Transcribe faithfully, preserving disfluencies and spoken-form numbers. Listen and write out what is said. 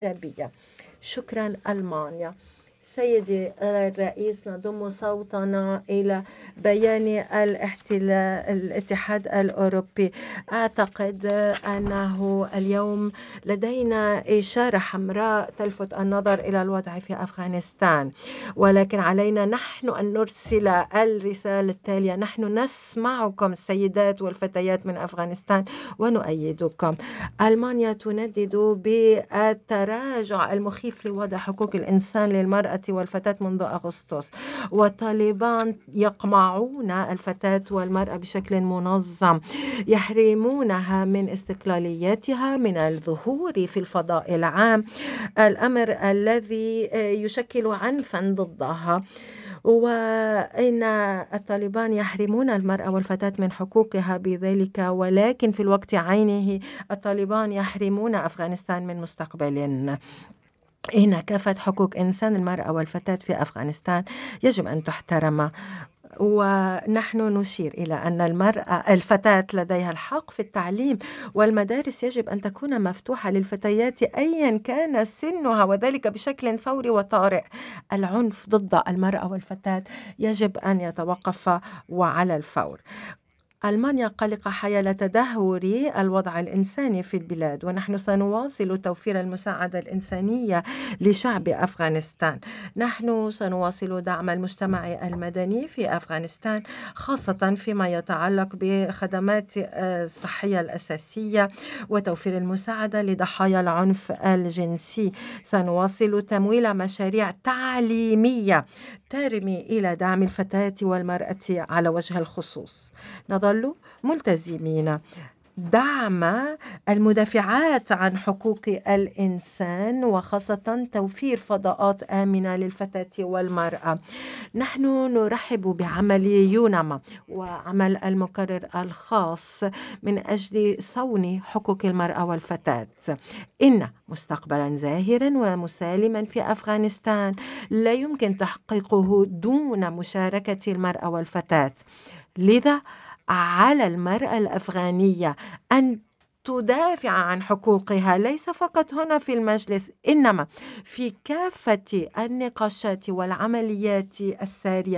إيجابية. شكرا ألمانيا. سيدي الرئيس، نضم صوتنا إلى بيان الاحتلال الاتحاد الأوروبي. أعتقد أنه اليوم لدينا إشارة حمراء تلفت النظر إلى الوضع في أفغانستان، ولكن علينا نحن أن نرسل الرسالة التالية: نحن نسمعكم السيدات والفتيات من أفغانستان ونؤيدكم. ألمانيا تندد بالتراجع المخيف لوضع حقوق الإنسان للمرأة والفتاة منذ أغسطس، وطالبان يقمعون الفتاة والمرأة بشكل منظم، يحرمونها من استقلاليتها، من الظهور في الفضاء العام، الأمر الذي يشكل عنفا ضدها. وإن الطالبان يحرمون المرأة والفتاة من حقوقها بذلك، ولكن في الوقت عينه الطالبان يحرمون أفغانستان من مستقبل. إن كافة حقوق إنسان المرأة والفتاة في أفغانستان يجب أن تحترم، ونحن نشير إلى أن المرأة الفتاة لديها الحق في التعليم، والمدارس يجب أن تكون مفتوحة للفتيات أيا كان سنها، وذلك بشكل فوري وطارئ. العنف ضد المرأة والفتاة يجب أن يتوقف وعلى الفور. ألمانيا قلقة حيال تدهور الوضع الإنساني في البلاد، ونحن سنواصل توفير المساعدة الإنسانية لشعب أفغانستان. نحن سنواصل دعم المجتمع المدني في أفغانستان، خاصة فيما يتعلق بخدمات الصحية الأساسية وتوفير المساعدة لضحايا العنف الجنسي. سنواصل تمويل مشاريع تعليمية ترمي إلى دعم الفتاة والمرأة على وجه الخصوص. نظل ملتزمين دعم المدافعات عن حقوق الإنسان، وخاصة توفير فضاءات آمنة للفتاة والمرأة. نحن نرحب بعمل يونما وعمل المقرر الخاص من أجل صون حقوق المرأة والفتاة. إن مستقبلا زاهرا ومسالما في أفغانستان لا يمكن تحقيقه دون مشاركة المرأة والفتاة. لذا على المرأة الأفغانية أن تدافع عن حقوقها، ليس فقط هنا في المجلس، إنما في كافة النقاشات والعمليات السارية